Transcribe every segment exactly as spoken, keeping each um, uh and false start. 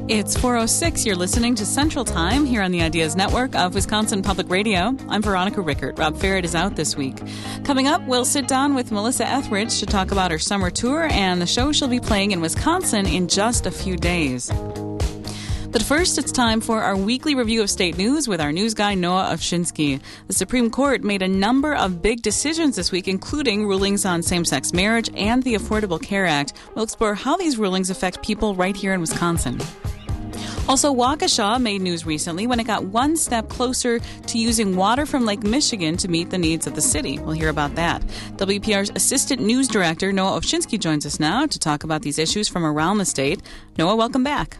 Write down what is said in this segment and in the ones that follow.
It's four oh six. You're listening to Central Time here on the Ideas Network of Wisconsin Public Radio. I'm Veronica Rickert. Rob Farrett is out this week. Coming up, we'll sit down with Melissa Etheridge to talk about her summer tour and the show she'll be playing in Wisconsin in just a few days. But first, it's time for our weekly review of state news with our news guy, Noah Ovchinsky. The Supreme Court made a number of big decisions this week, including rulings on same-sex marriage and the Affordable Care Act. We'll explore how these rulings affect people right here in Wisconsin. Also, Waukesha made news recently when it got one step closer to using water from Lake Michigan to meet the needs of the city. We'll hear about that. W P R's Assistant News Director, Noah Ovchinsky, joins us now to talk about these issues from around the state. Noah, welcome back.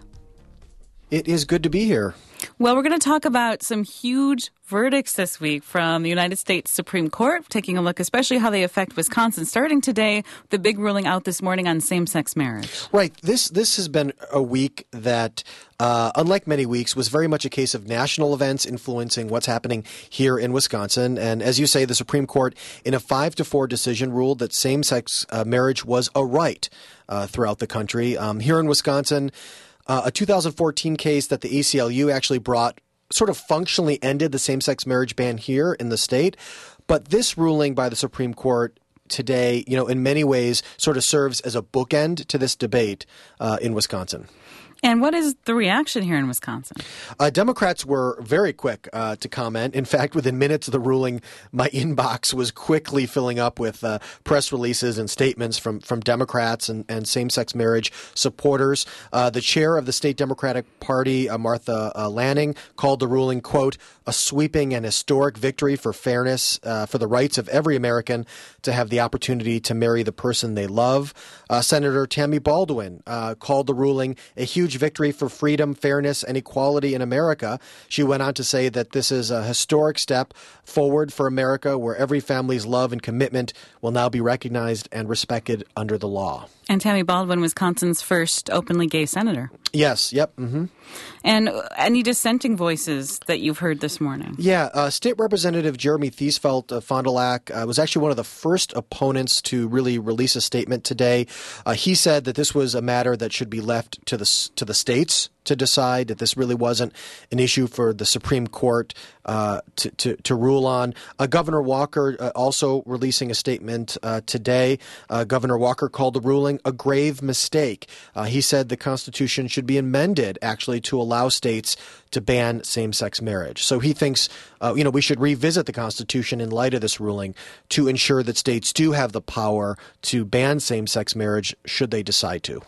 It is good to be here. Well, we're going to talk about some huge verdicts this week from the United States Supreme Court, taking a look especially how they affect Wisconsin, starting today, the big ruling out this morning on same-sex marriage. Right. This this has been a week that, uh, unlike many weeks, was very much a case of national events influencing what's happening here in Wisconsin. And as you say, the Supreme Court, in a five to four decision, ruled that same-sex uh, marriage was a right uh, throughout the country. Um, here in Wisconsin, Uh, a two thousand fourteen case that the A C L U actually brought sort of functionally ended the same-sex marriage ban here in the state. But this ruling by the Supreme Court today, you know, in many ways sort of serves as a bookend to this debate uh, in Wisconsin. And what is the reaction here in Wisconsin? Uh, Democrats were very quick uh, to comment. In fact, within minutes of the ruling, my inbox was quickly filling up with uh, press releases and statements from, from Democrats and, and same-sex marriage supporters. Uh, the chair of the state Democratic Party, uh, Martha uh, Lanning, called the ruling, quote, a sweeping and historic victory for fairness, uh, for the rights of every American to have the opportunity to marry the person they love. Uh, Senator Tammy Baldwin uh, called the ruling a huge victory for freedom, fairness, and equality in America. She went on to say that this is a historic step forward for America where every family's love and commitment will now be recognized and respected under the law. And Tammy Baldwin, Wisconsin's first openly gay senator. Yes, yep. Mm-hmm. And any dissenting voices that you've heard this morning? Yeah, uh, State Representative Jeremy Thiesfeld uh, Fond du Lac uh, was actually one of the first opponents to really release a statement today. Uh, he said that this was a matter that should be left to the to the states to decide, that this really wasn't an issue for the Supreme Court uh, to, to, to rule on. Uh, Governor Walker uh, also releasing a statement uh, today. Uh, Governor Walker called the ruling a grave mistake. Uh, he said the Constitution should be amended, actually, to allow states to ban same-sex marriage. So he thinks, uh, you know, we should revisit the Constitution in light of this ruling to ensure that states do have the power to ban same-sex marriage should they decide to.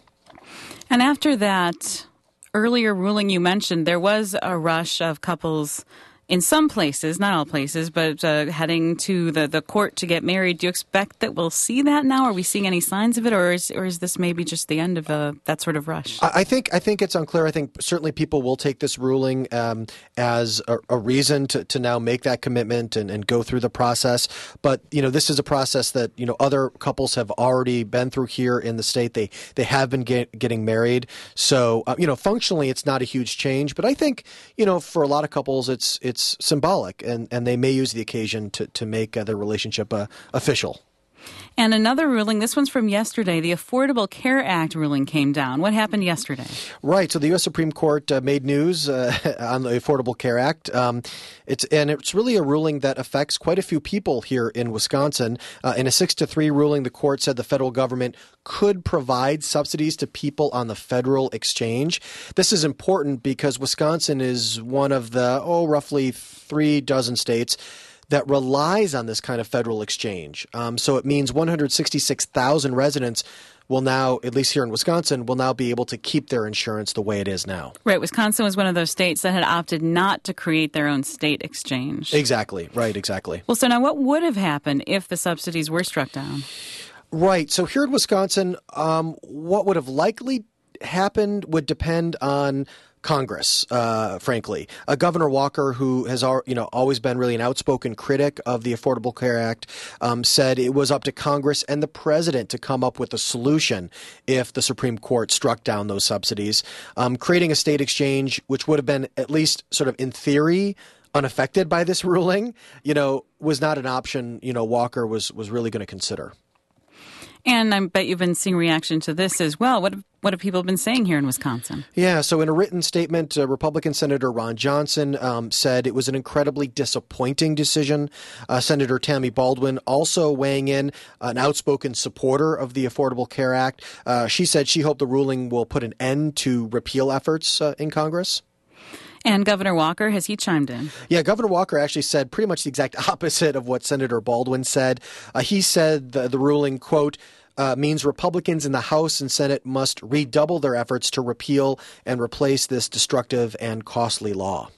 And after that earlier ruling you mentioned, there was a rush of couples in some places, not all places, but uh, heading to the, the court to get married. Do you expect that we'll see that now? Are we seeing any signs of it, or is or is this maybe just the end of a, that sort of rush? I think I think it's unclear. I think certainly people will take this ruling um, as a, a reason to, to now make that commitment and, and go through the process. But, you know, this is a process that, you know, other couples have already been through here in the state. They they have been get, getting married. So, uh, you know, functionally, it's not a huge change. But I think, you know, for a lot of couples, it's it's symbolic, and, and they may use the occasion to, to make uh, their relationship uh, official. And another ruling, this one's from yesterday, the Affordable Care Act ruling came down. What happened yesterday? Right. So the U S Supreme Court uh, made news uh, on the Affordable Care Act. Um, it's and it's really a ruling that affects quite a few people here in Wisconsin. Uh, in a six to three ruling, the court said the federal government could provide subsidies to people on the federal exchange. This is important because Wisconsin is one of the, oh, roughly three dozen states that relies on this kind of federal exchange. Um, so it means one hundred sixty-six thousand residents will now, at least here in Wisconsin, will now be able to keep their insurance the way it is now. Right. Wisconsin was one of those states that had opted not to create their own state exchange. Exactly. Right. Exactly. Well, so now what would have happened if the subsidies were struck down? Right. So here in Wisconsin, um, what would have likely happened would depend on Congress, uh, frankly. Uh, Governor Walker, who has you know always been really an outspoken critic of the Affordable Care Act, um, said it was up to Congress and the president to come up with a solution if the Supreme Court struck down those subsidies. Um, creating a state exchange, which would have been at least sort of in theory unaffected by this ruling, you know, was not an option, you know, Walker was was really going to consider. And I bet you've been seeing reaction to this as well. What what have people been saying here in Wisconsin? Yeah, so in a written statement, uh, Republican Senator Ron Johnson um, said it was an incredibly disappointing decision. Uh, Senator Tammy Baldwin also weighing in, an outspoken supporter of the Affordable Care Act. Uh, she said she hoped the ruling will put an end to repeal efforts uh, in Congress. And Governor Walker, has he chimed in? Yeah, Governor Walker actually said pretty much the exact opposite of what Senator Baldwin said. Uh, he said the, the ruling, quote, Uh, means Republicans in the House and Senate must redouble their efforts to repeal and replace this destructive and costly law.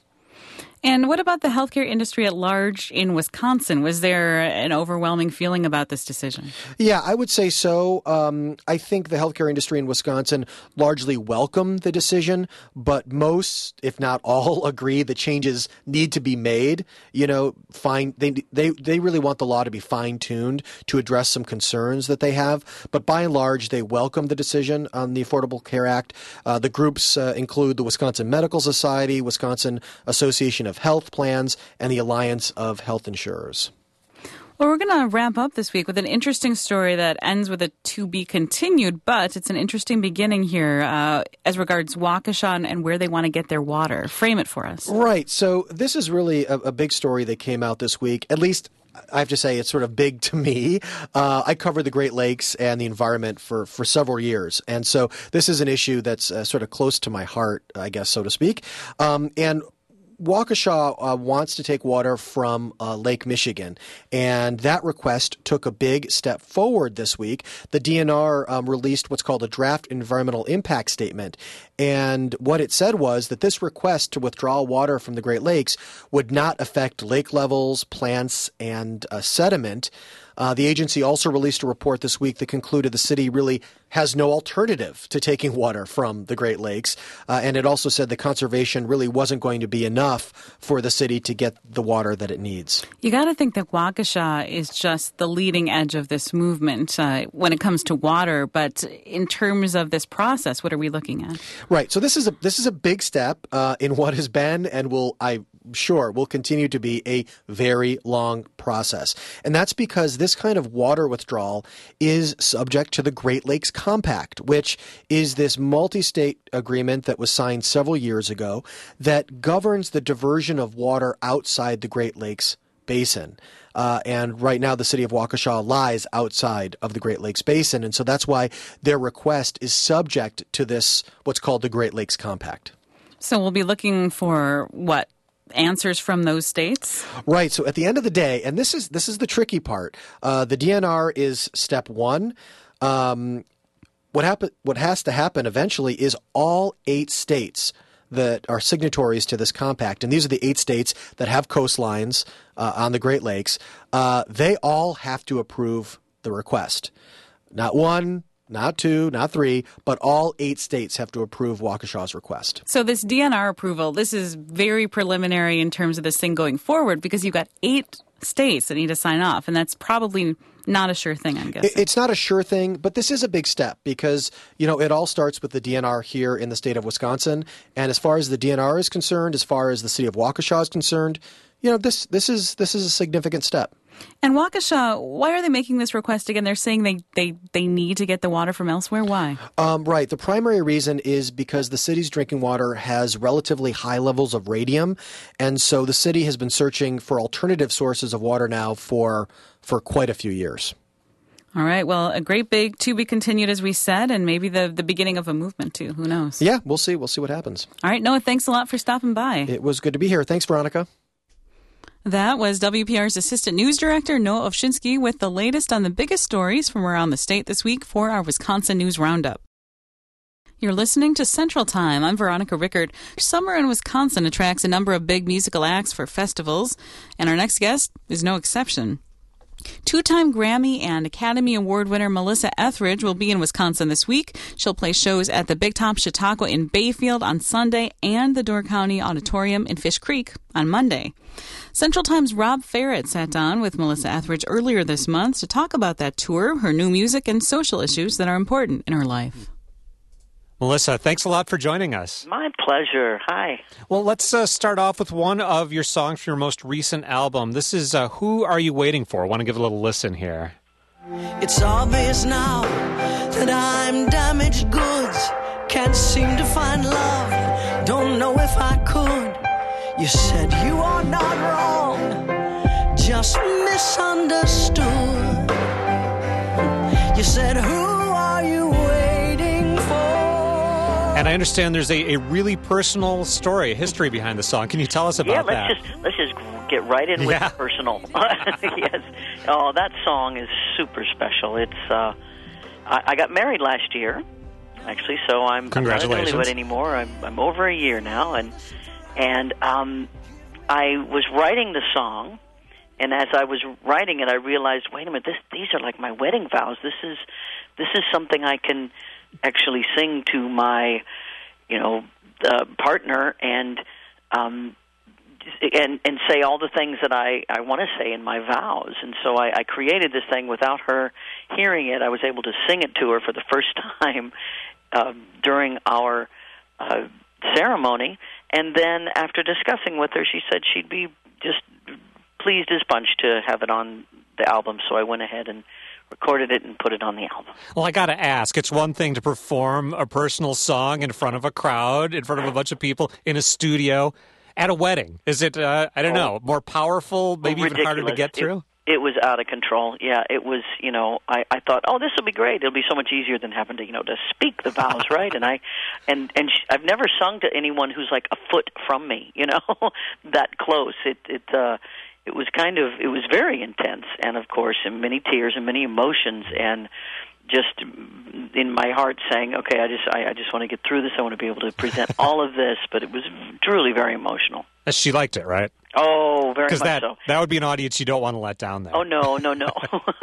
And what about the healthcare industry at large in Wisconsin? Was there an overwhelming feeling about this decision? Yeah, I would say so. Um, I think the healthcare industry in Wisconsin largely welcomed the decision, but most, if not all, agree the changes need to be made. You know, fine. They they they really want the law to be fine-tuned to address some concerns that they have. But by and large, they welcome the decision on the Affordable Care Act. Uh, the groups uh, include the Wisconsin Medical Society, Wisconsin Association of Health Plans, and the Alliance of Health Insurers. Well, we're going to wrap up this week with an interesting story that ends with a to be continued, but it's an interesting beginning here uh, as regards Waukesha and where they want to get their water. Frame it for us. Right. So this is really a, a big story that came out this week, at least I have to say it's sort of big to me. Uh, I covered the Great Lakes and the environment for, for several years. And so this is an issue that's uh, sort of close to my heart, I guess, so to speak. Um, and Waukesha uh, wants to take water from uh, Lake Michigan, and that request took a big step forward this week. The D N R um, released what's called a draft environmental impact statement, and what it said was that this request to withdraw water from the Great Lakes would not affect lake levels, plants, and uh, sediment. Uh, the agency also released a report this week that concluded the city really has no alternative to taking water from the Great Lakes. Uh, and it also said the conservation really wasn't going to be enough for the city to get the water that it needs. You got to think that Waukesha is just the leading edge of this movement uh, when it comes to water. But in terms of this process, what are we looking at? Right. So this is a this is a big step uh, in what has been and will, I'm sure, will continue to be a very long process. And that's because this kind of water withdrawal is subject to the Great Lakes Compact, which is this multi-state agreement that was signed several years ago that governs the diversion of water outside the Great Lakes Basin. Uh, and right now, the city of Waukesha lies outside of the Great Lakes Basin. And so that's why their request is subject to this, what's called the Great Lakes Compact. So we'll be looking for what? Answers from those states? Right. So at the end of the day, and this is this is the tricky part, uh, the D N R is step one. Um, what happen, what has to happen eventually is all eight states that are signatories to this compact, and these are the eight states that have coastlines uh, on the Great Lakes, uh, they all have to approve the request. Not one, not two, not three, but all eight states have to approve Waukesha's request. So this D N R approval, this is very preliminary in terms of this thing going forward because you've got eight states that need to sign off, and that's probably not a sure thing, I'm guessing. It's not a sure thing, but this is a big step because, you know, it all starts with the D N R here in the state of Wisconsin. And as far as the D N R is concerned, as far as the city of Waukesha is concerned, you know, this this is this is a significant step. And Waukesha, why are they making this request again? They're saying they, they, they need to get the water from elsewhere. Why? Um, right. The primary reason is because the city's drinking water has relatively high levels of radium. And so the city has been searching for alternative sources of water now for for quite a few years. All right. Well, a great big to be continued, as we said, and maybe the, the beginning of a movement, too. Who knows? Yeah, we'll see. We'll see what happens. All right. Noah, thanks a lot for stopping by. It was good to be here. Thanks, Veronica. That was W P R's Assistant News Director, Noah Ovshinsky, with the latest on the biggest stories from around the state this week for our Wisconsin News Roundup. You're listening to Central Time. I'm Veronica Rickert. Summer in Wisconsin attracts a number of big musical acts for festivals, and our next guest is no exception. Two-time Grammy and Academy Award winner Melissa Etheridge will be in Wisconsin this week. She'll play shows at the Big Top Chautauqua in Bayfield on Sunday and the Door County Auditorium in Fish Creek on Monday. Central Time's Rob Ferret sat down with Melissa Etheridge earlier this month to talk about that tour, her new music, and social issues that are important in her life. Melissa, thanks a lot for joining us. My pleasure. Hi. Well, let's uh, start off with one of your songs from your most recent album. This is uh, Who Are You Waiting For? I want to give a little listen here. It's obvious now that I'm damaged goods. Can't seem to find love, don't know if I could. You said you are not wrong, just misunderstood. You said, who are you waiting for? And I understand there's a, a really personal story, a history behind the song. Can you tell us about yeah, let's that? Just, let's just get right in with Yeah. the personal. Yes. Oh, that song is super special. It's uh, I, I got married last year, actually, so I'm, I'm not a Congratulations. newlywed anymore. I'm, I'm over a year now, and and um, I was writing the song, and as I was writing it, I realized, wait a minute, this, these are like my wedding vows. This is this is something I can actually sing to my, you know, uh, partner, and um, and and say all the things that I, I want to say in my vows. And so I, I created this thing without her hearing it. I was able to sing it to her for the first time uh, during our uh, ceremony. And then after discussing with her, she said she'd be just pleased as punch to have it on the album. So I went ahead and recorded it and put it on the album. Well, I got to ask, it's one thing to perform a personal song in front of a crowd, in front of a bunch of people, in a studio. At a wedding, is it, uh, I don't know, more powerful, maybe even harder to get through? It, it was out of control. Yeah, it was, you know, I, I thought, oh, this will be great. It'll be so much easier than having to, you know, to speak the vows, right? And I, and, and sh- I've never sung to anyone who's like a foot from me, you know, that close. It, it, uh, it was kind of, it was very intense. And of course, and many tears and many emotions, and just in my heart saying, okay, I just I, I just want to get through this. I want to be able to present all of this. But it was truly very emotional. She liked it, right? Oh, very much that, so. that would be an audience you don't want to let down there. Oh, no, no, no.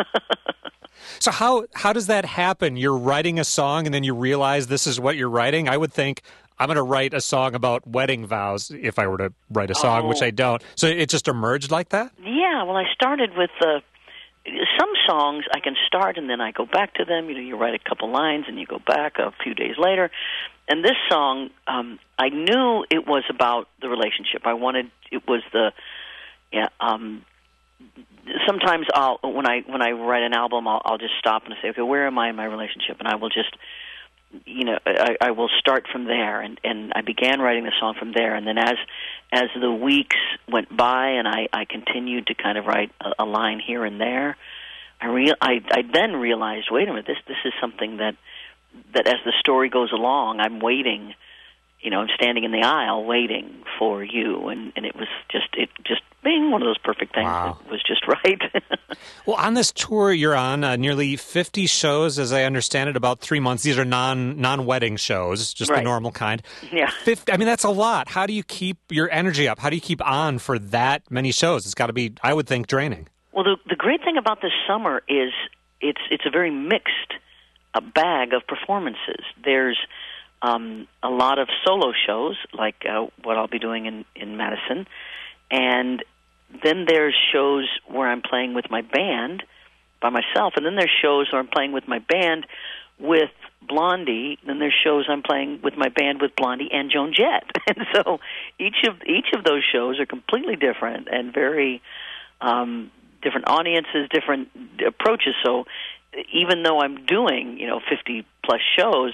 So how how does that happen? You're writing a song and then you realize this is what you're writing? I would think, I'm going to write a song about wedding vows if I were to write a song, Oh. which I don't. So it just emerged like that? Yeah, well, I started with uh, some songs I can start and then I go back to them. You know, you write a couple lines and you go back a few days later. And this song, um, I knew it was about the relationship. I wanted, it was the, yeah, um, sometimes I'll, when I, when I write an album, I'll, I'll just stop and say, okay, where am I in my relationship? And I will just, you know, I, I will start from there, and, and I began writing the song from there. And then as as the weeks went by, and I, I continued to kind of write a, a line here and there, I, real, I I then realized, wait a minute, this this is something that that as the story goes along, I'm waiting. You know, I'm standing in the aisle waiting for you, and, and it was just it just being one of those perfect things. Wow. That was just right. Well, on this tour you're on, uh, nearly fifty shows, as I understand it, about three months. These are non, non-wedding shows, just Right. the normal kind. Yeah. fifty, I mean, that's a lot. How do you keep your energy up? How do you keep on for that many shows? It's got to be, I would think, draining. Well, the the great thing about this summer is it's it's a very mixed uh, bag of performances. There's um, a lot of solo shows, like uh, what I'll be doing in, in Madison, and then there's shows where I'm playing with my band by myself, and then there's shows where I'm playing with my band with Blondie. Then there's shows I'm playing with my band with Blondie and Joan Jett, and so each of each of those shows are completely different and very um, different audiences, different approaches. So even though I'm doing, you know, fifty plus shows,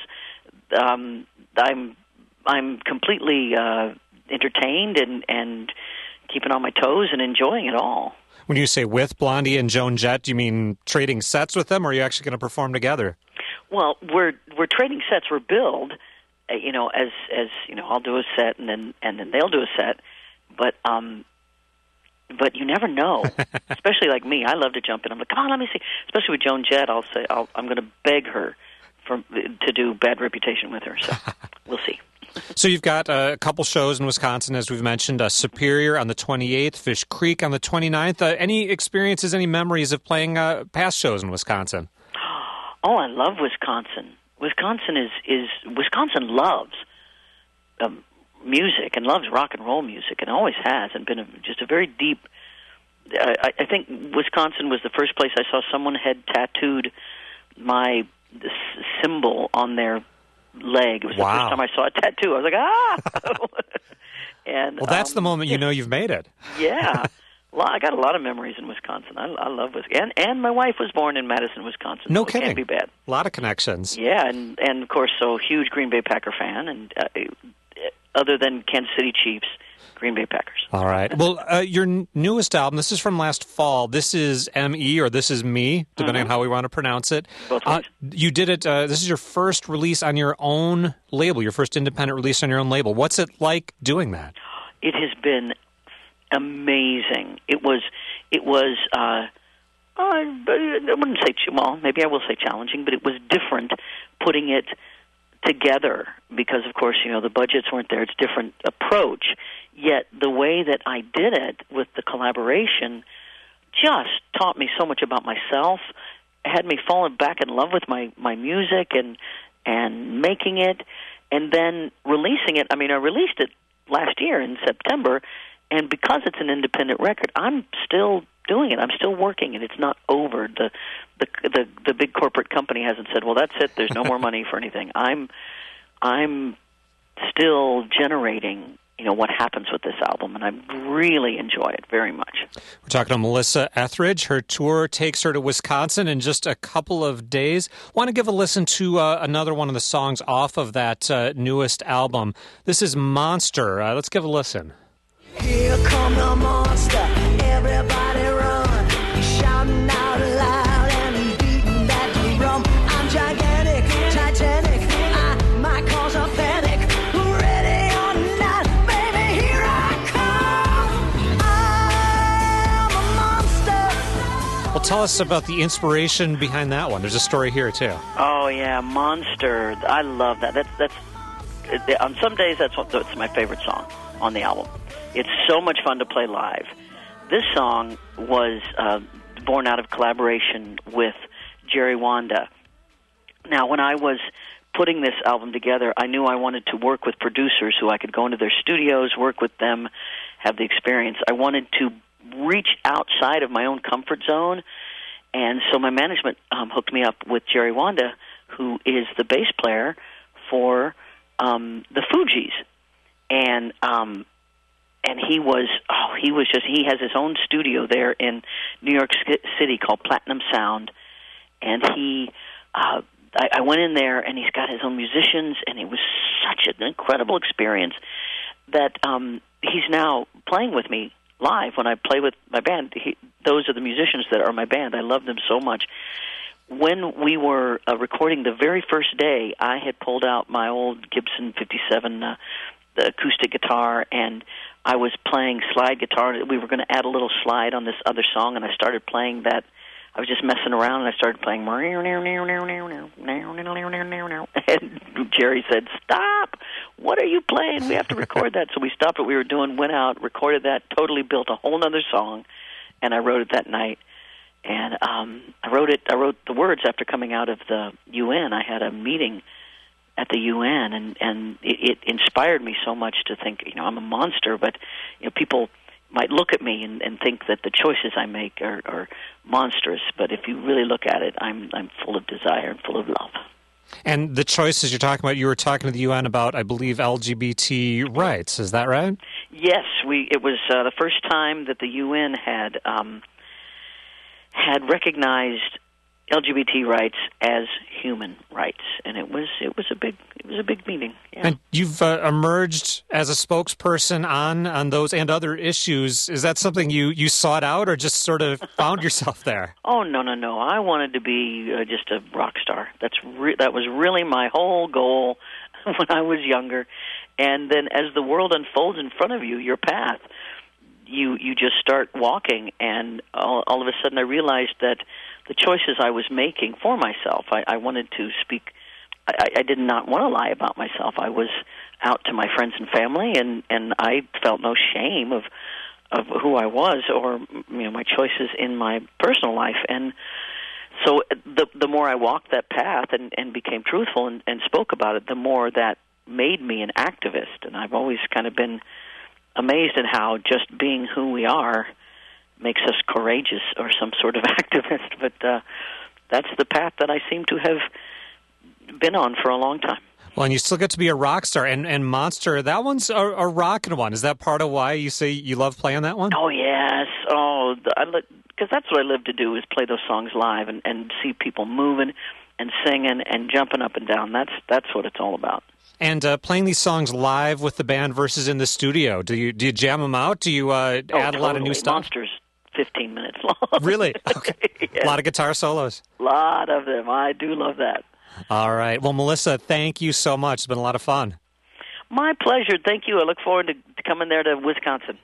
um, I'm I'm completely uh, entertained and and keeping on my toes and enjoying it all. When you say with Blondie and Joan Jett, do you mean trading sets with them, or are you actually going to perform together? Well, we're we're trading sets. We're billed, uh, you know, as as you know, I'll do a set and then and then they'll do a set, but um. But you never know, especially like me. I love to jump in. I'm like, come on, let me see. Especially with Joan Jett, I'll say I'll, I'm going to beg her for, to do Bad Reputation with her. So we'll see. So you've got a couple shows in Wisconsin, as we've mentioned, uh, Superior on the twenty-eighth, Fish Creek on the twenty-ninth. Uh, any experiences, any memories of playing uh, past shows in Wisconsin? Oh, I love Wisconsin. Wisconsin is, is Wisconsin loves um, music and loves rock and roll music, and always has, and been a, just a very deep. I, I think Wisconsin was the first place I saw someone had tattooed my this symbol on their leg. It was Wow. the first time I saw a tattoo. I was like, ah! and Well, that's um, the moment you know you've made it. yeah. Well, I got a lot of memories in Wisconsin. I, I love Wisconsin. And, and my wife was born in Madison, Wisconsin. No so kidding. It can't be bad. A lot of connections. Yeah, and, and of course, so huge Green Bay Packer fan. And uh, other than Kansas City Chiefs, Green Bay Packers. All right. Well, uh, your n- newest album, this is from last fall. This is M E or This Is Me, depending mm-hmm. on how we want to pronounce it. Both ways. Uh, you did it, uh, this is your first release on your own label, your first independent release on your own label. What's it like doing that? It has been amazing. It was, it was, uh, I wouldn't say, well, maybe I will say challenging, but it was different putting it together because, of course, you know, the budgets weren't there. It's a different approach. Yet the way that I did it with the collaboration just taught me so much about myself, had me falling back in love with my, my music and and making it, and then releasing it. I mean, I released it last year in September, and because it's an independent record, I'm still doing it. I'm still working it. It's not over. The the the, the big corporate company hasn't said, "Well, that's it. There's no more money for anything." I'm I'm still generating, you know, what happens with this album, and I really enjoy it very much. We're talking to Melissa Etheridge. Her tour takes her to Wisconsin in just a couple of days. Want to give a listen to uh, another one of the songs off of that uh, newest album. This is Monster. Uh, let's give a listen. Here come the monster, everybody run, shouting out loud and beating that drum. I'm gigantic, titanic, I might cause a panic. Ready or not, baby, here I come. I'm a monster. Well, tell us about the inspiration behind that one. There's a story here, too. Oh, yeah, Monster. I love that. That's, that's on some days, that's, what, that's my favorite song on the album. It's so much fun to play live. This song was uh, born out of collaboration with Jerry Wanda. Now, when I was putting this album together, I knew I wanted to work with producers who I could go into their studios, work with them, have the experience. I wanted to reach outside of my own comfort zone, and so my management um, hooked me up with Jerry Wanda, who is the bass player for um, the Fugees. And um And he was, oh, he was just, he has his own studio there in New York City called Platinum Sound. And he, uh, I, I went in there and he's got his own musicians, and it was such an incredible experience that um, he's now playing with me live when I play with my band. He, those are the musicians that are my band. I love them so much. When we were uh, recording the very first day, I had pulled out my old Gibson fifty-seven uh, the acoustic guitar, and I was playing slide guitar. We were going to add a little slide on this other song, and I started playing that. I was just messing around, and I started playing. And Jerry said, "Stop! What are you playing? We have to record that." So we stopped what we were doing, went out, recorded that, totally built a whole other song, and I wrote it that night. And um, I wrote it. I wrote the words after coming out of the U N. I had a meeting at the U N, and, and it, it inspired me so much to think, you know, I'm a monster, but, you know, people might look at me and, and think that the choices I make are, are monstrous, but if you really look at it, I'm I'm full of desire and full of love. And the choices you're talking about, you were talking to the U N about, I believe, L G B T rights, is that right? Yes, we. It was uh, the first time that the U N had um, had recognized L G B T rights as human rights, and it was it was a big it was a big meeting. Yeah. And you've uh, emerged as a spokesperson on on those and other issues. Is that something you, you sought out, or just sort of found yourself there? Oh no no no! I wanted to be uh, just a rock star. That's re- that was really my whole goal when I was younger. And then as the world unfolds in front of you, your path, you you just start walking, and all, all of a sudden I realized that the choices I was making for myself, I, I wanted to speak, I, I did not want to lie about myself. I was out to my friends and family, and, and I felt no shame of of who I was or, you know, my choices in my personal life. And so the the more I walked that path and, and became truthful and, and spoke about it, the more that made me an activist. And I've always kind of been amazed at how just being who we are makes us courageous or some sort of activist, but uh, that's the path that I seem to have been on for a long time. Well, and you still get to be a rock star, and, and Monster, that one's a, a rockin' one. Is that part of why you say you love playing that one? Oh, yes. Oh, know, because that's what I live to do, is play those songs live and, and see people moving and singing and jumping up and down. That's that's what it's all about. And uh, playing these songs live with the band versus in the studio, do you do you jam them out? Do you uh, oh, add totally. a lot of new stuff? Monsters, fifteen minutes long. Really? Okay. Yeah. A lot of guitar solos. A lot of them. I do love that. All right. Well, Melissa, thank you so much. It's been a lot of fun. My pleasure. Thank you. I look forward to, to coming there to Wisconsin.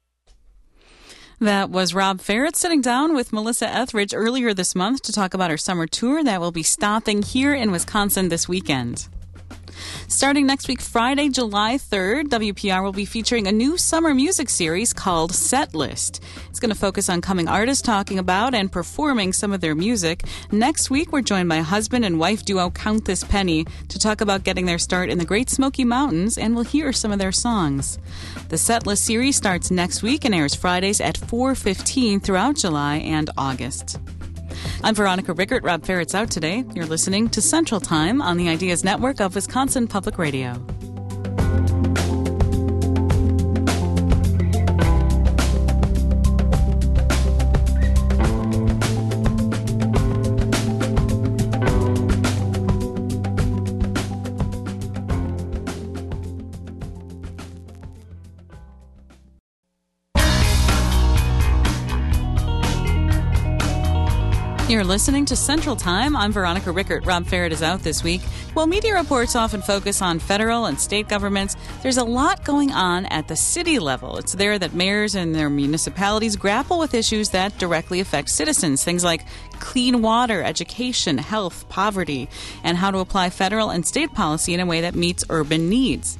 That was Rob Ferret sitting down with Melissa Etheridge earlier this month to talk about her summer tour that will be stopping here in Wisconsin this weekend. Starting next week, Friday, July third, W P R will be featuring a new summer music series called Set List. It's going to focus on coming artists talking about and performing some of their music. Next week, we're joined by husband and wife duo Count This Penny to talk about getting their start in the Great Smoky Mountains, and we'll hear some of their songs. The Set List series starts next week and airs Fridays at four fifteen throughout July and August. I'm Veronica Rickert. Rob Ferret's out today. You're listening to Central Time on the Ideas Network of Wisconsin Public Radio. You're listening to Central Time. I'm Veronica Rickert. Rob Ferret is out this week. While media reports often focus on federal and state governments, there's a lot going on at the city level. It's there that mayors and their municipalities grapple with issues that directly affect citizens, things like clean water, education, health, poverty, and how to apply federal and state policy in a way that meets urban needs.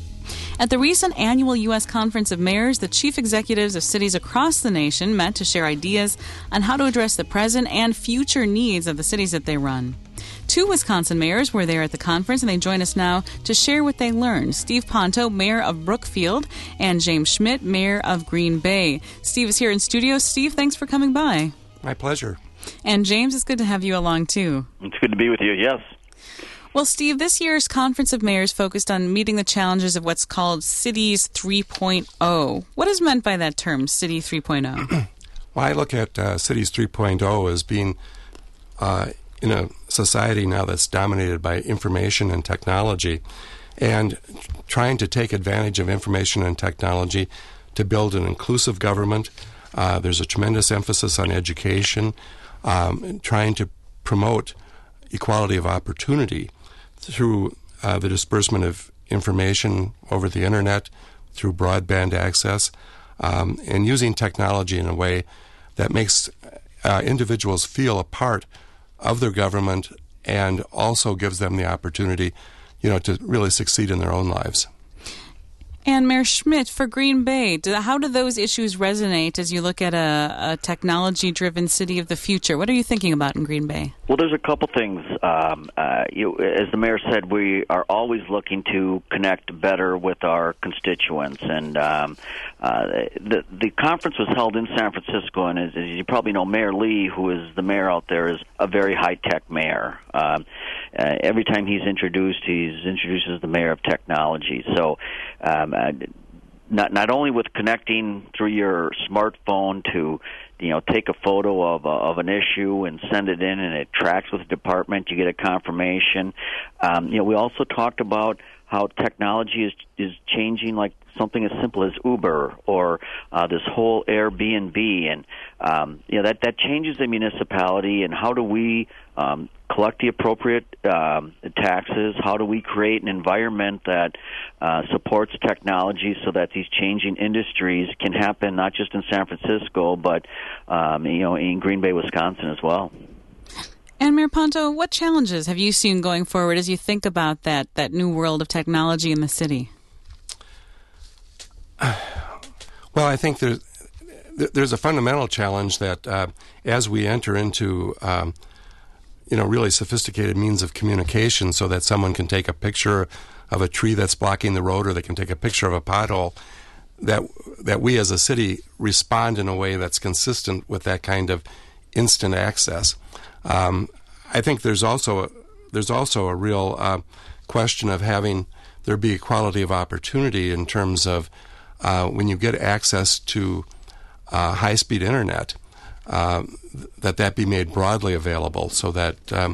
At the recent annual U S Conference of Mayors, the chief executives of cities across the nation met to share ideas on how to address the present and future needs of the cities that they run. Two Wisconsin mayors were there at the conference, and they join us now to share what they learned. Steve Ponto, mayor of Brookfield, and James Schmidt, mayor of Green Bay. Steve is here in studio. Steve, thanks for coming by. My pleasure. And James, it's good to have you along, too. It's good to be with you, yes. Well, Steve, this year's Conference of Mayors focused on meeting the challenges of what's called Cities three point oh. What is meant by that term, City three point oh? Well, I look at uh, Cities three point oh as being uh, in a society now that's dominated by information and technology, and trying to take advantage of information and technology to build an inclusive government. Uh, there's a tremendous emphasis on education, um, trying to promote equality of opportunity through uh, the disbursement of information over the internet, through broadband access, um, and using technology in a way that makes uh, individuals feel a part of their government and also gives them the opportunity, you know, to really succeed in their own lives. And Mayor Schmidt, for Green Bay, do, how do those issues resonate as you look at a, a technology-driven city of the future? What are you thinking about in Green Bay? Well, there's a couple things. Um, uh, you, as the mayor said, we are always looking to connect better with our constituents. And um, uh, the, the conference was held in San Francisco, and as, as you probably know, Mayor Lee, who is the mayor out there, is a very high-tech mayor. Um, uh, every time he's introduced, he introduces the mayor of technology. So um, uh, not not only with connecting through your smartphone to, you know, take a photo of a, of an issue and send it in, and it tracks with the department. You get a confirmation. Um, you know, we also talked about how technology is is changing, like something as simple as Uber or uh, this whole Airbnb, and um, you know that that changes the municipality. And how do we um, collect the appropriate um, taxes? How do we create an environment that uh, supports technology so that these changing industries can happen not just in San Francisco, but um, you know, in Green Bay, Wisconsin as well. And Mayor Ponto, what challenges have you seen going forward as you think about that, that new world of technology in the city? Well, I think there's there's a fundamental challenge that uh, as we enter into um, you know really sophisticated means of communication, so that someone can take a picture of a tree that's blocking the road, or they can take a picture of a pothole, that that we as a city respond in a way that's consistent with that kind of instant access. Um, I think there's also a, there's also a real uh, question of having there be equality of opportunity in terms of uh, when you get access to uh, high-speed internet, uh, that that be made broadly available, so that um,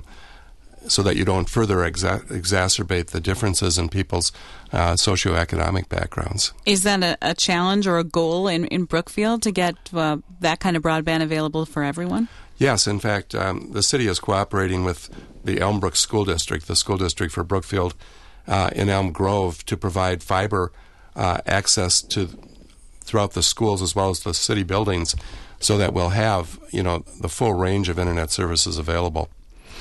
so that you don't further exa- exacerbate the differences in people's uh, socioeconomic backgrounds. Is that a, a challenge or a goal in, in Brookfield to get uh, that kind of broadband available for everyone? Yes, in fact, um, the city is cooperating with the Elmbrook School District, the school district for Brookfield uh, in Elm Grove, to provide fiber uh, access to throughout the schools as well as the city buildings, so that we'll have, you know, the full range of internet services available.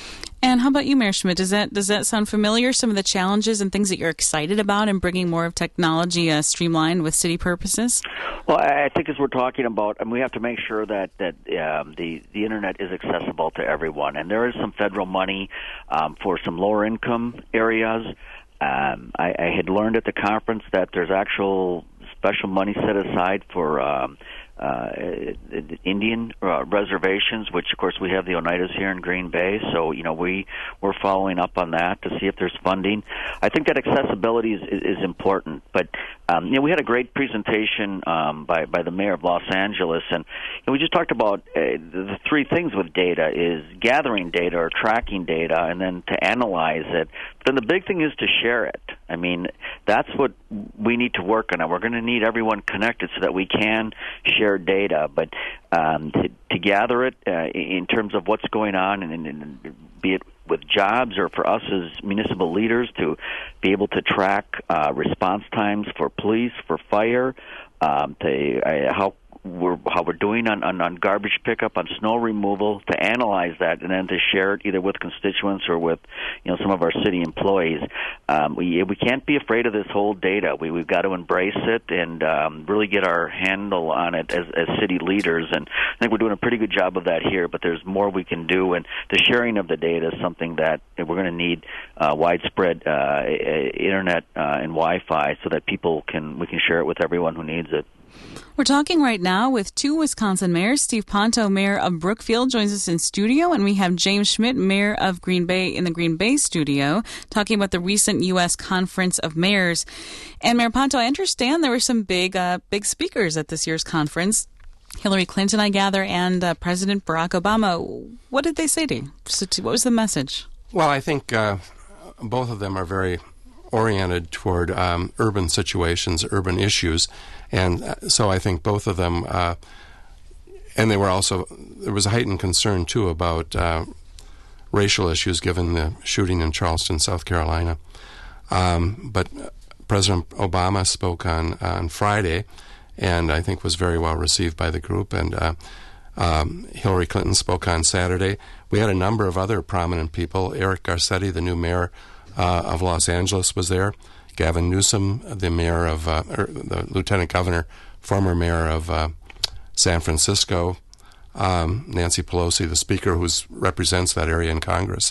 And how about you, Mayor Schmidt? Does that does that sound familiar? Some of the challenges and things that you're excited about in bringing more of technology uh, streamlined with city purposes? Well, I think as we're talking about, I mean, we have to make sure that that um, the the internet is accessible to everyone, and there is some federal money um, for some lower income areas. Um, I, I had learned at the conference that there's actual special money set aside for um, uh, Indian uh, reservations, which of course we have the Oneidas here in Green Bay. So you know we we're following up on that to see if there's funding. I think that accessibility is, is, is important. But um, you know we had a great presentation um, by by the mayor of Los Angeles, and you know, we just talked about uh, the three things with data: is gathering data or tracking data, and then to analyze it. Then the big thing is to share it. I mean, that's what we need to work on. We're going to need everyone connected so that we can share data. But um, to, to gather it uh, in terms of what's going on, and, and, and be it with jobs or for us as municipal leaders to be able to track uh, response times for police, for fire, um, to uh, how we're how we're doing on, on, on garbage pickup, on snow removal, to analyze that and then to share it either with constituents or with you know some of our city employees. Um, we we can't be afraid of this whole data. We we've got to embrace it and um, really get our handle on it as, as city leaders. And I think we're doing a pretty good job of that here. But there's more we can do, and the sharing of the data is something that we're going to need uh, widespread uh, internet uh, and Wi-Fi so that people can we can share it with everyone who needs it. We're talking right now with two Wisconsin mayors. Steve Ponto, mayor of Brookfield, joins us in studio, and we have James Schmidt, mayor of Green Bay, in the Green Bay studio, talking about the recent U S Conference of Mayors. And Mayor Ponto, I understand there were some big, uh, big speakers at this year's conference. Hillary Clinton, I gather, and uh, President Barack Obama. What did they say to you? What was the message? Well, I think uh, both of them are very oriented toward um, urban situations, urban issues. And so I think both of them, uh, and they were also, there was a heightened concern, too, about uh, racial issues given the shooting in Charleston, South Carolina. Um, but President Obama spoke on, on Friday, and I think was very well received by the group. And uh, um, Hillary Clinton spoke on Saturday. We had a number of other prominent people. Eric Garcetti, the new mayor uh, of Los Angeles, was there. Gavin Newsom, the mayor of, uh, or the lieutenant governor, former mayor of uh, San Francisco, um, Nancy Pelosi, the speaker who represents that area in Congress.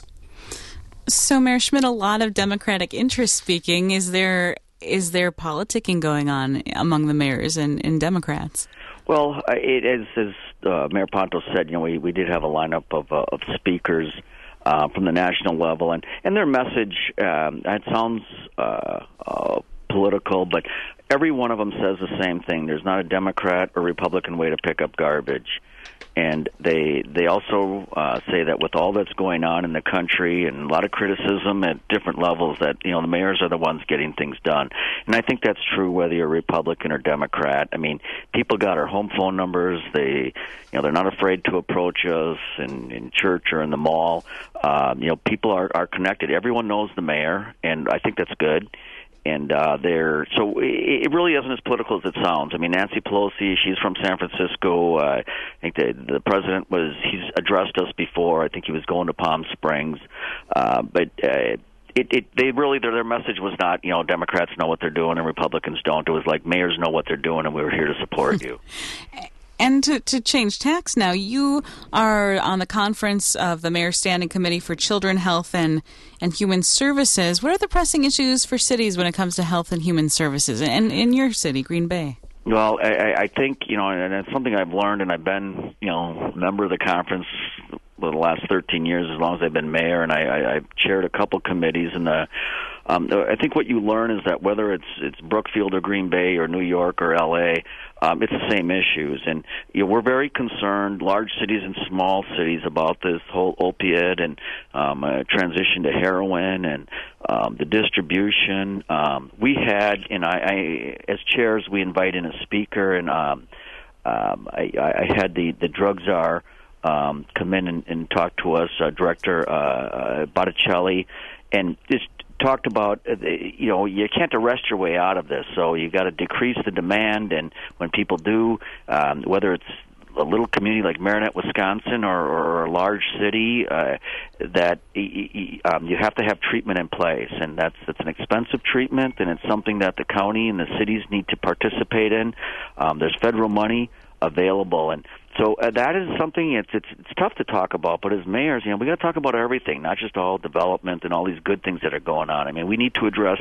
So, Mayor Schmidt, a lot of Democratic interest speaking. Is there is there politicking going on among the mayors and, and Democrats? Well, it is, as uh, Mayor Ponto said, you know, we, we did have a lineup of, uh, of speakers Uh, from the national level, and, and their message, um, it sounds uh, uh, political, but every one of them says the same thing. There's not a Democrat or Republican way to pick up garbage. And they they also uh, say that with all that's going on in the country and a lot of criticism at different levels, that you know the mayors are the ones getting things done. And I think that's true whether you're Republican or Democrat. I mean, people got our home phone numbers. They you know they're not afraid to approach us in, in church or in the mall. Um, you know, people are, are connected. Everyone knows the mayor, and I think that's good. And uh, they're so it really isn't as political as it sounds. I mean, Nancy Pelosi, she's from San Francisco. Uh, I think the, the president was he's addressed us before. I think he was going to Palm Springs, uh, but. Uh, It, it, they really, their, their message was not, you know, Democrats know what they're doing and Republicans don't. It was like, mayors know what they're doing and we were here to support you. And to, to change tacks now, you are on the conference of the Mayor's Standing Committee for Children, Health, and, and Human Services. What are the pressing issues for cities when it comes to health and human services, and in your city, Green Bay? Well, I, I think, you know, and it's something I've learned, and I've been, you know, a member of the conference for the last thirteen years, as long as I've been mayor, and I, I, I've chaired a couple committees, and the um, I think what you learn is that whether it's it's Brookfield or Green Bay or New York or L A, um, it's the same issues, and you know, we're very concerned, large cities and small cities, about this whole opiate and um, uh, transition to heroin and um, the distribution. Um, we had, and I, I, as chairs, we invite in a speaker, and um, um, I, I had the the drug czar um, come in and, and talk to us, uh, Director uh, uh, Botticelli, and just talked about, uh, you know, you can't arrest your way out of this, so you got to decrease the demand, and when people do, um, whether it's a little community like Marinette, Wisconsin, or, or a large city, uh, that um, you have to have treatment in place, and that's that's an expensive treatment, and it's something that the county and the cities need to participate in. Um, there's federal money available, and so uh, that is something it's it's it's tough to talk about. But as mayors, you know, we got to talk about everything, not just all development and all these good things that are going on. I mean, we need to address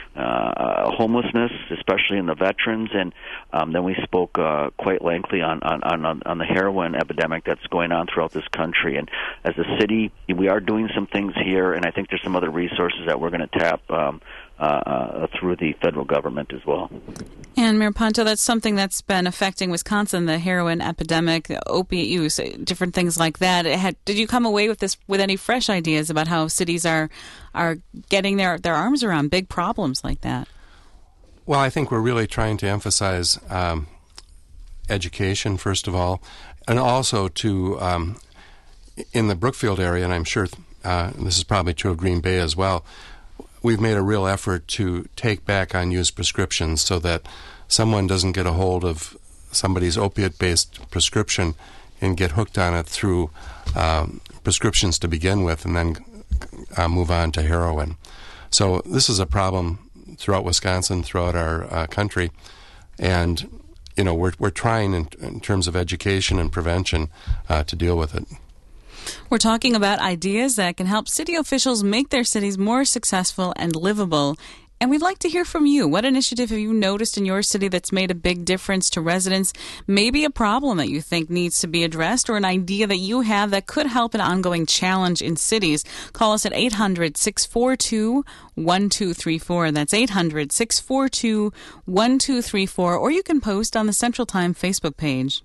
uh, homelessness, especially in the veterans, and um, then we spoke uh, quite lengthily on, on on on the heroin epidemic that's going on throughout this country. And as a city, we are doing some things here, and I think there's some other resources that we're going to tap Um, Uh, uh, through the federal government as well. And Mayor Ponto, that's something that's been affecting Wisconsin, the heroin epidemic, opiate use, different things like that. It had, did you come away with this with any fresh ideas about how cities are are getting their, their arms around big problems like that? Well, I think we're really trying to emphasize um, education, first of all, and also to, um, in the Brookfield area, and I'm sure uh, this is probably true of Green Bay as well, we've made a real effort to take back unused prescriptions so that someone doesn't get a hold of somebody's opiate-based prescription and get hooked on it through um, prescriptions to begin with and then uh, move on to heroin. So this is a problem throughout Wisconsin, throughout our uh, country, and you know we're we're trying in, in terms of education and prevention uh, to deal with it. We're talking about ideas that can help city officials make their cities more successful and livable. And we'd like to hear from you. What initiative have you noticed in your city that's made a big difference to residents? Maybe a problem that you think needs to be addressed, or an idea that you have that could help an ongoing challenge in cities. Call us at eight hundred, six four two, one two three four. That's eight hundred, six four two, one two three four. Or you can post on the Central Time Facebook page.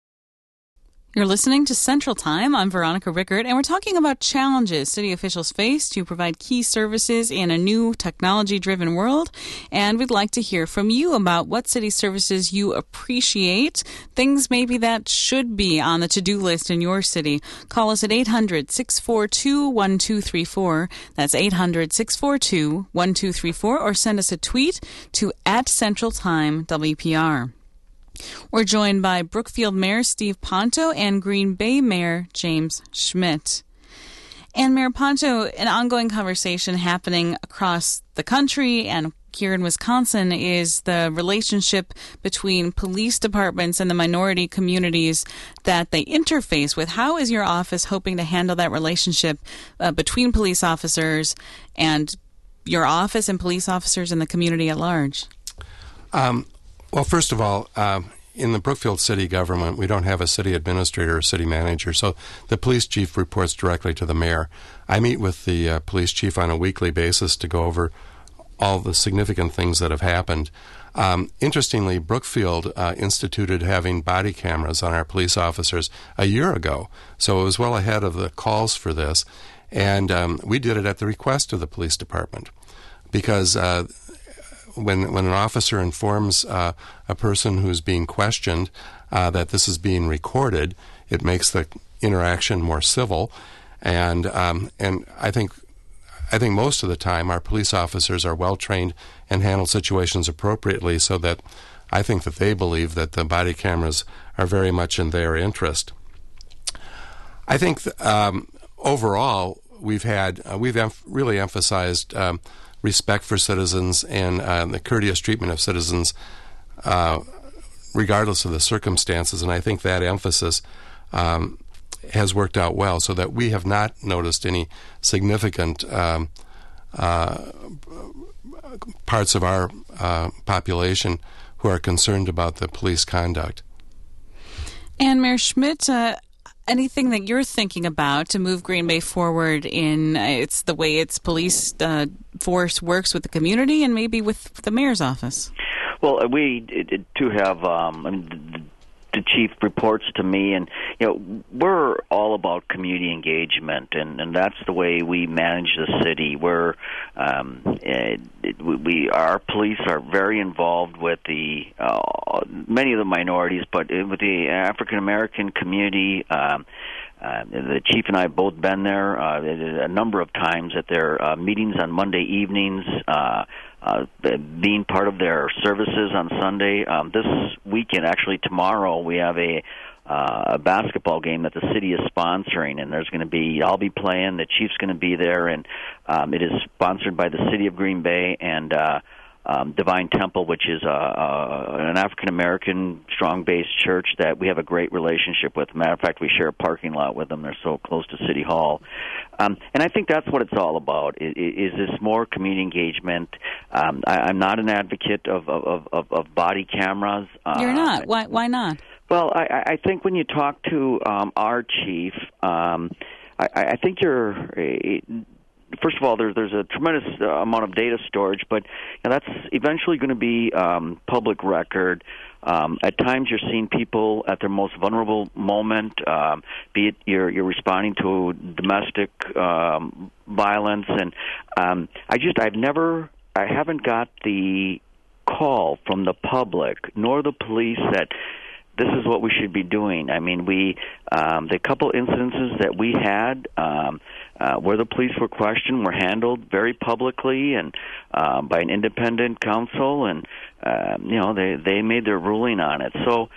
You're listening to Central Time. I'm Veronica Rickert, and we're talking about challenges city officials face to provide key services in a new technology-driven world. And we'd like to hear from you about what city services you appreciate, things maybe that should be on the to-do list in your city. Call us at eight hundred, six four two, one two three four. That's eight hundred, six four two, one two three four, or send us a tweet to at Central Time W P R. We're joined by Brookfield Mayor Steve Ponto and Green Bay Mayor James Schmidt. And Mayor Ponto, an ongoing conversation happening across the country and here in Wisconsin is the relationship between police departments and the minority communities that they interface with. How is your office hoping to handle that relationship uh, between police officers and your office and police officers in the community at large? Um, well, first of all, um, in the Brookfield city government, we don't have a city administrator or city manager, so the police chief reports directly to the mayor. I meet with the uh, police chief on a weekly basis to go over all the significant things that have happened. Um, interestingly, Brookfield uh, instituted having body cameras on our police officers a year ago, so it was well ahead of the calls for this, and um, we did it at the request of the police department, because uh, when when an officer informs uh, a person who's being questioned uh, that this is being recorded, it makes the interaction more civil, and um, and I think I think most of the time our police officers are well trained and handle situations appropriately, so that I think that they believe that the body cameras are very much in their interest. I think th- um, overall we've had uh, we've em- really emphasized Um, respect for citizens and uh, the courteous treatment of citizens uh, regardless of the circumstances, and I think that emphasis um, has worked out well, so that we have not noticed any significant um, uh, parts of our uh, population who are concerned about the police conduct. And Mayor Schmidt, uh, anything that you're thinking about to move Green Bay forward in uh, it's the way its police uh, force works with the community and maybe with the mayor's office? Well, we do have. Um, I mean, the, the chief reports to me, and you know, we're all about community engagement, and, and that's the way we manage the city. We're um, it, it, we our police are very involved with the uh, many of the minorities, but with the African American community. Um, Uh, the chief and I have both been there uh, a number of times at their uh, meetings on Monday evenings, uh, uh, being part of their services on Sunday. Um, this weekend, actually tomorrow, we have a, uh, a basketball game that the city is sponsoring, and there's going to be, I'll be playing, the chief's going to be there, and um, it is sponsored by the city of Green Bay and uh, Um, Divine Temple, which is a, a, an African-American strong-based church that we have a great relationship with. Matter of fact, we share a parking lot with them. They're so close to City Hall. Um, and I think that's what it's all about, is, is this more community engagement. Um, I, I'm not an advocate of, of, of, of body cameras. Uh, You're not? Why, why not? Well, I, I think when you talk to um, our chief, um, I, I think you're... Uh, First of all, there's there's a tremendous uh, amount of data storage, but you know, that's eventually going to be um, public record. Um, at times, you're seeing people at their most vulnerable moment, um, be it you're you're responding to domestic um, violence, and um, I just I've never I haven't got the call from the public nor the police that this is what we should be doing. I mean, we um, the couple incidences that we had um, uh, where the police were questioned were handled very publicly and uh, by an independent counsel, and uh, you know they they made their ruling on it. So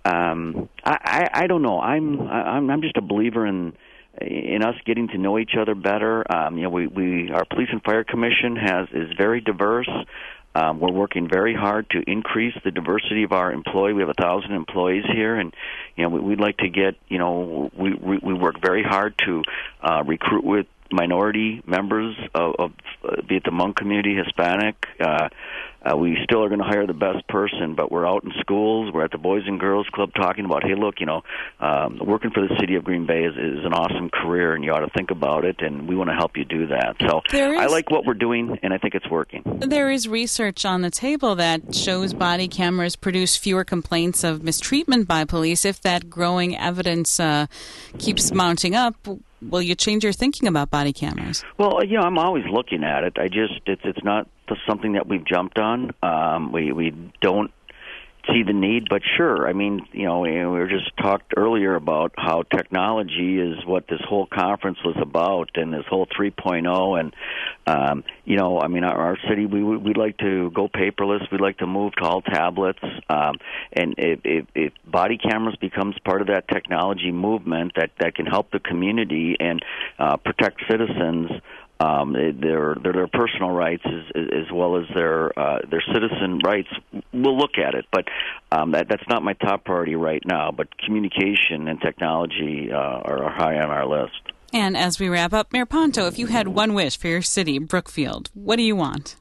um, I, I I don't know. I'm I'm I'm just a believer in. in us getting to know each other better. Um, you know, we, we our Police and Fire Commission has is very diverse. Um, we're working very hard to increase the diversity of our employee. We have a thousand employees here, and you know, we, we'd like to get. You know, we we, we work very hard to uh, recruit with minority members of, of uh, be it the Hmong community, Hispanic. Uh, uh, we still are going to hire the best person, but we're out in schools. We're at the Boys and Girls Club talking about, hey, look, you know, um, working for the city of Green Bay is, is an awesome career, and you ought to think about it, and we want to help you do that. So is, I like what we're doing, and I think it's working. There is research on the table that shows body cameras produce fewer complaints of mistreatment by police. If that growing evidence uh, keeps mounting up, will you change your thinking about body cameras? Well, you know, I'm always looking at it. I just, it's it's not something that we've jumped on. Um, we we don't see the need, but sure. I mean, you know, we were just talked earlier about how technology is what this whole conference was about, and this whole three point oh. And um, you know, I mean, our, our city, we we'd like to go paperless. We'd like to move to all tablets. Um, and if, if, if body cameras becomes part of that technology movement that that can help the community and uh, protect citizens. Um, their, their their personal rights as, as well as their uh, their citizen rights. We'll look at it, but um, that, that's not my top priority right now. But communication and technology uh, are high on our list. And as we wrap up, Mayor Ponto, if you had one wish for your city, Brookfield, what do you want?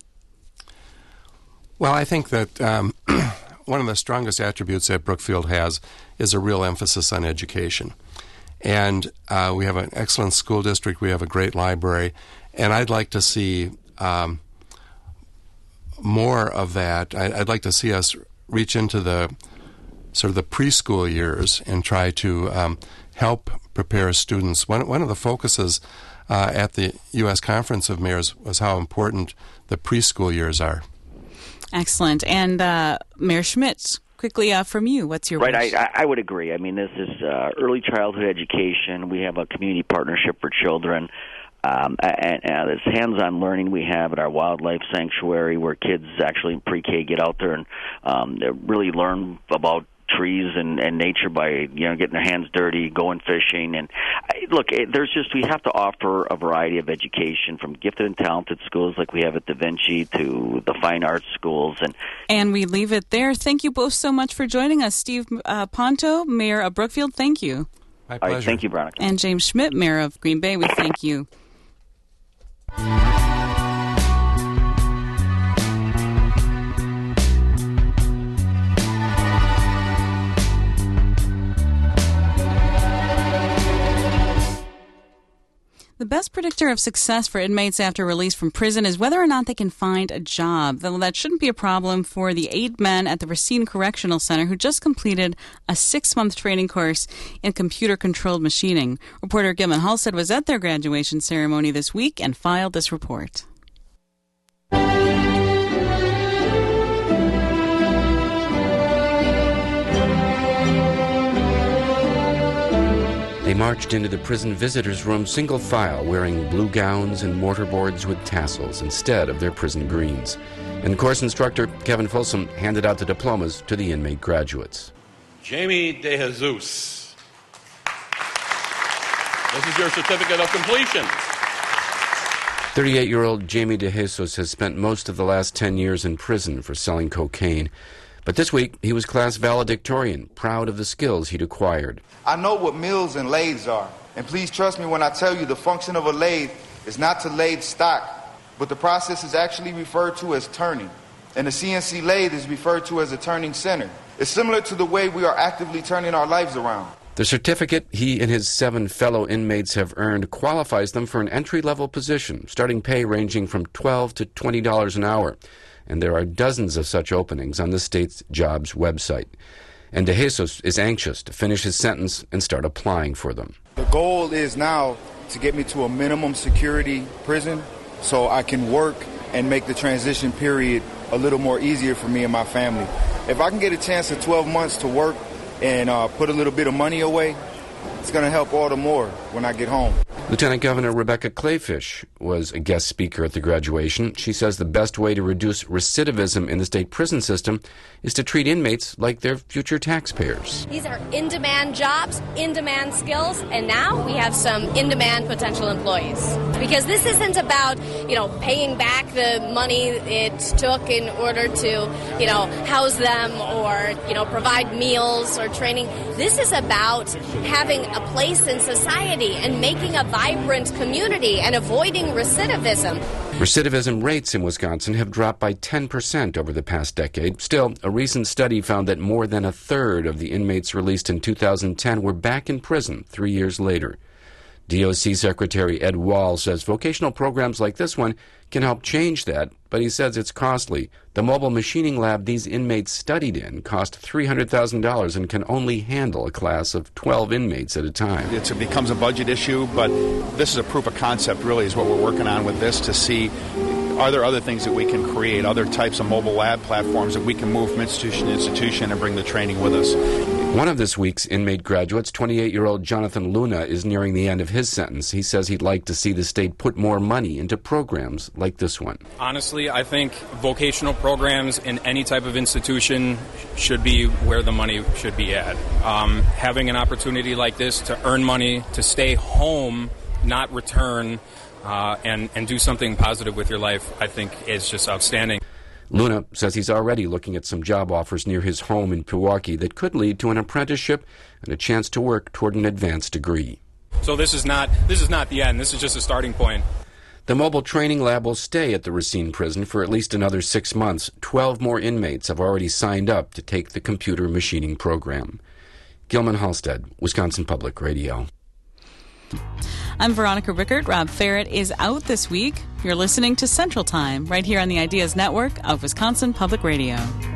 Well, I think that um, one of the strongest attributes that Brookfield has is a real emphasis on education. And uh, we have an excellent school district. We have a great library. And I'd like to see um, more of that. I'd like to see us reach into the sort of the preschool years and try to um, help prepare students. One, one of the focuses uh, at the U S Conference of Mayors was how important the preschool years are. Excellent. And uh, Mayor Schmidt, quickly uh, from you, what's your right? wish? I, I would agree. I mean, this is uh, early childhood education. We have a community partnership for children. Um, and, and this hands-on learning we have at our wildlife sanctuary, where kids actually in pre-K get out there and um, they really learn about trees and, and nature by you know getting their hands dirty, going fishing, and look, there's just we have to offer a variety of education from gifted and talented schools like we have at Da Vinci to the fine arts schools, and and we leave it there. Thank you both so much for joining us, Steve uh, Ponto, Mayor of Brookfield. Thank you. My pleasure. All right, thank you, Veronica. And James Schmidt, Mayor of Green Bay. We thank you. best predictor of success for inmates after release from prison is whether or not they can find a job. Though that shouldn't be a problem for the eight men at the Racine Correctional Center who just completed a six-month training course in computer-controlled machining. Reporter Gilman Halstead was at their graduation ceremony this week and filed this report. They marched into the prison visitors' room single file, wearing blue gowns and mortarboards with tassels instead of their prison greens. And course instructor Kevin Folsom handed out the diplomas to the inmate graduates. Jamie DeJesus, this is your certificate of completion. thirty-eight-year-old Jamie DeJesus has spent most of the last ten years in prison for selling cocaine. But this week, he was class valedictorian, proud of the skills he'd acquired. I know what mills and lathes are, and please trust me when I tell you the function of a lathe is not to lathe stock, but the process is actually referred to as turning, and the C N C lathe is referred to as a turning center. It's similar to the way we are actively turning our lives around. The certificate he and his seven fellow inmates have earned qualifies them for an entry-level position, starting pay ranging from twelve to twenty dollars an hour. And there are dozens of such openings on the state's jobs website. And DeJesus is anxious to finish his sentence and start applying for them. The goal is now to get me to a minimum security prison so I can work and make the transition period a little more easier for me and my family. If I can get a chance of twelve months to work and uh, put a little bit of money away, it's going to help all the more when I get home. Lieutenant Governor Rebecca Clayfish was a guest speaker at the graduation. She says the best way to reduce recidivism in the state prison system is to treat inmates like they're future taxpayers. These are in-demand jobs, in-demand skills, and now we have some in-demand potential employees. Because this isn't about, you know, paying back the money it took in order to, you know, house them or, you know, provide meals or training. This is about having a place in society and making a vibrant community and avoiding recidivism. Recidivism rates in Wisconsin have dropped by ten percent over the past decade. Still, a recent study found that more than a third of the inmates released in two thousand ten were back in prison three years later. D O C Secretary Ed Wall says vocational programs like this one can help change that, but he says it's costly. The mobile machining lab these inmates studied in cost three hundred thousand dollars and can only handle a class of twelve inmates at a time. It's, it becomes a budget issue, but this is a proof of concept, really, is what we're working on with this to see, are there other things that we can create, other types of mobile lab platforms that we can move from institution to institution and bring the training with us. One of this week's inmate graduates, twenty-eight-year-old Jonathan Luna, is nearing the end of his sentence. He says he'd like to see the state put more money into programs like this one. Honestly, I think vocational programs in any type of institution should be where the money should be at. Um, having an opportunity like this to earn money, to stay home, not return, uh, and, and do something positive with your life, I think is just outstanding. Luna says he's already looking at some job offers near his home in Pewaukee that could lead to an apprenticeship and a chance to work toward an advanced degree. So this is not this is not the end. This is just a starting point. The mobile training lab will stay at the Racine prison for at least another six months. Twelve more inmates have already signed up to take the computer machining program. Gilman Halstead, Wisconsin Public Radio. I'm Veronica Rickert. Rob Ferret is out this week. You're listening to Central Time right here on the Ideas Network of Wisconsin Public Radio.